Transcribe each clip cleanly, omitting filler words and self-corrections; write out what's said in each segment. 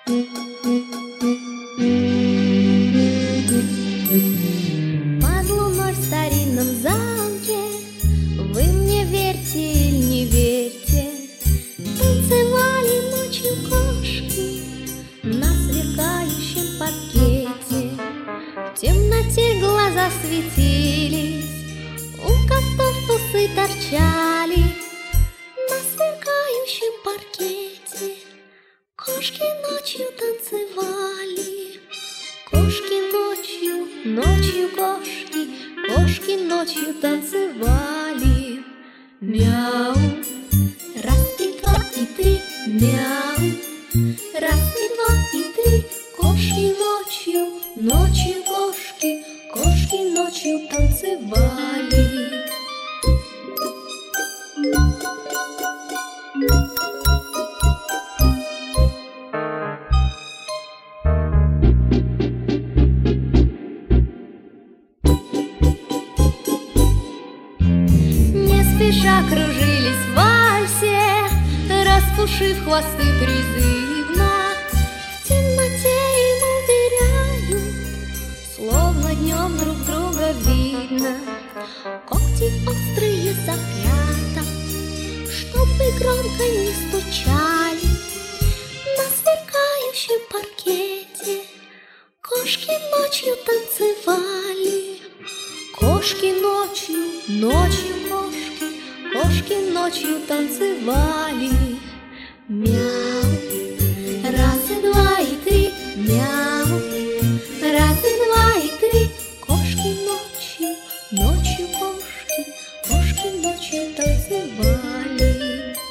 Под луной в старинном замке, вы мне верьте или не верьте, танцевали ночью кошки на сверкающем паркете. В темноте глаза светились, у котов усы торчали. На сверкающем паркете кошки ночью танцевали. Кошки ночью, ночью кошки, кошки ночью танцевали. Мяу, раз и два и три, мяу, раз и два и три. Кошки ночью, ночью кошки, кошки ночью танцевали. Не спеша кружились в вальсе, распушив хвосты призывно. В темноте им уверяют, словно днем друг друга видно. Когти острые запрятав, чтобы громко не стучали. На сверкающем паркете кошки ночью танцевали. Кошки ночью, ночью кошки, кошки ночью танцевали. Мяу, раз и два и три, мяу, раз и два и три. Кошки ночью, ночью кошки, кошки ночью танцевали.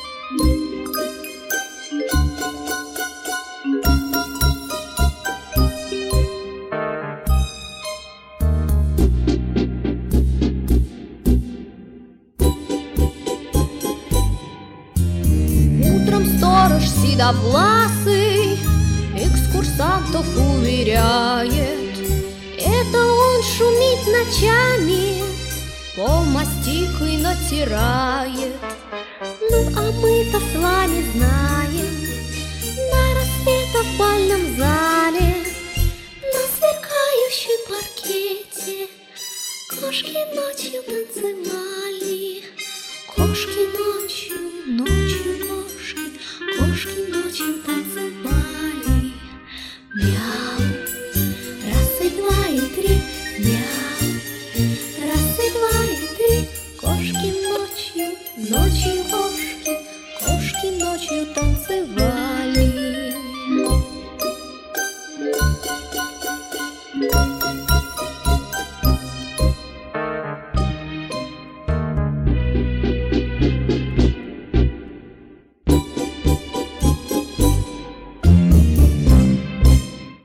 Утром сторож седовласый экскурсантов уверяет, это он шумит ночами, пол мастикой натирает. Ну а мы-то с вами знаем, на рассвета в бальном зале, на сверкающем паркете кошки ночью танцевали. Кошки ночью, ночью кошки, кошки ночью танцевали. Мяу, раз и два и три, мяу, раз и два и три. Кошки ночью, ночью кошки, кошки ночью танцевали.